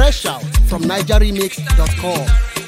Fresh out from NigerRemix.com.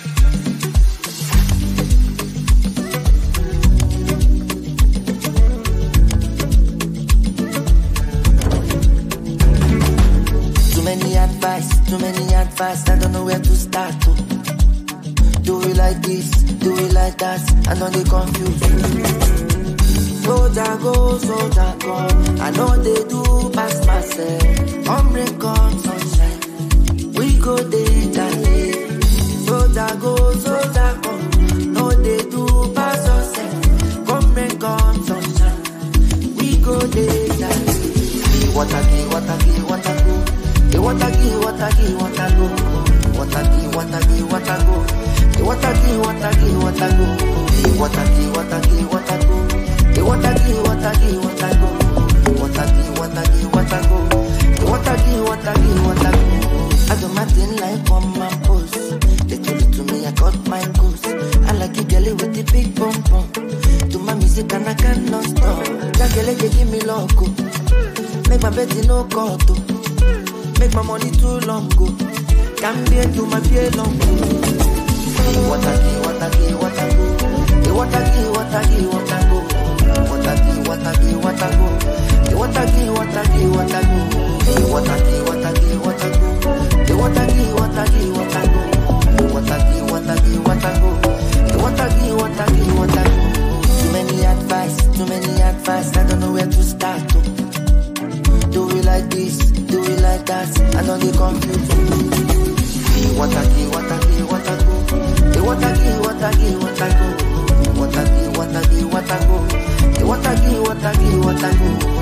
Too many advice, I don't know where to start to. Do it like this, do it like that, I know they confuse. Soldier go, I know they do pass myself. Come rain, come sunshine, we go day day. Soldier go, know they do pass ourselves. Come rain, come sunshine, we go day day. What I give, what I give, what I go. What I give, what I give, what I go. What I give, what I give, what I go. What I give, what I give, what I go. What I give, what I give, what I go. What I give, what I give, what I go. What I give, what I give, what I go. What I give, what I give, what I go. I do my thing like on my post. They told it to me, I got my goose. I like you, girl, with the big bum bum. Do my music and I cannot stop. That girl, they give me loco. Make my bed no cut. Make my money too long go. Can't be to my pay long go. What I give, what I give, what I go. What I give, what I give, what I go. What I give, what I give, what I go. What I give, what I give, what I go. What I give, what I give, what I go. What I give, what I give, what I go. What I give, what I give, what I go. What I give, what I give, what I go. Too many advice, I don't know where to start to. Do it like this, do it like that, I know they confuse. What I give, what I give, what I go. What I give, what I give, what I go. What I give, what I give, what I go. What I give, what I give, what I go.